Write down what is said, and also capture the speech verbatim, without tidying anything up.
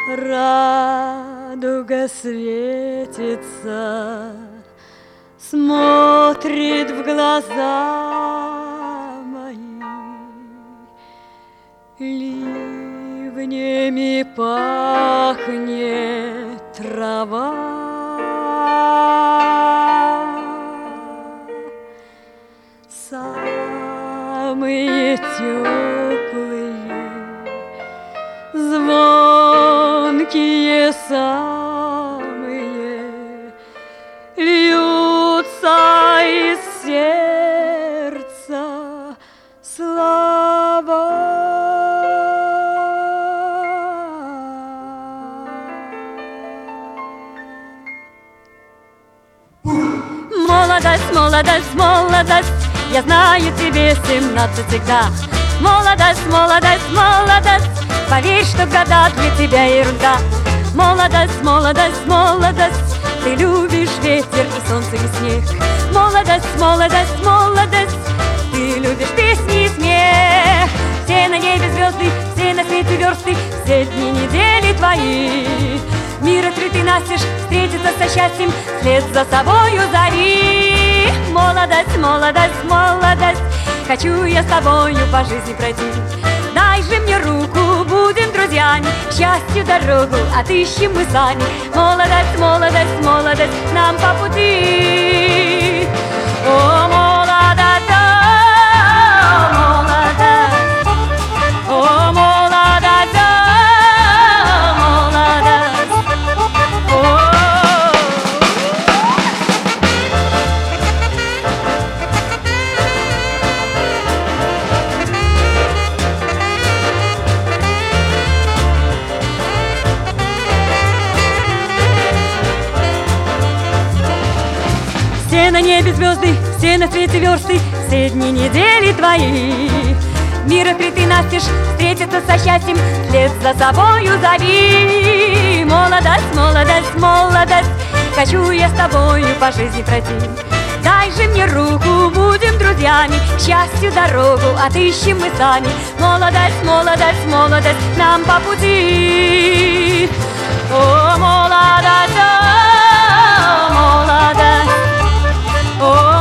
Радуга светится, смотрит в глаза мои, ливнями пахнет трава. Самые теплые, звонкие самые льются из сердца слова. Молодость, молодость, молодость, я знаю, тебе семнадцать всегда. Молодость, молодость, молодость, поверь, что года для тебя ерунда. Молодость, молодость, молодость, ты любишь ветер и солнце и снег. Молодость, молодость, молодость, ты любишь песни и смех. Все на небе звезды, все на свете версты, все дни недели твои. Мир открытый настежь, встретиться со счастьем, вслед за собою зови. Молодость, молодость, молодость, хочу я с тобою по жизни пройти. Дай же мне руку, будем друзьями, к счастью дорогу отыщем мы сами. Молодость, молодость, молодость, нам по пути. О, молодость, о, молодость, о, молодость, о, молодость, все на небе звезды, все на свете версты, все дни недели твои. Мир открытый настежь, встретиться со счастьем, вслед за собою зови. Молодость, молодость, молодость, хочу я с тобою по жизни пройти. Дай же мне руку, будем друзьями, к счастью дорогу отыщем мы сами. Молодость, молодость, молодость, нам по пути. О, молодость, о, молодость, о,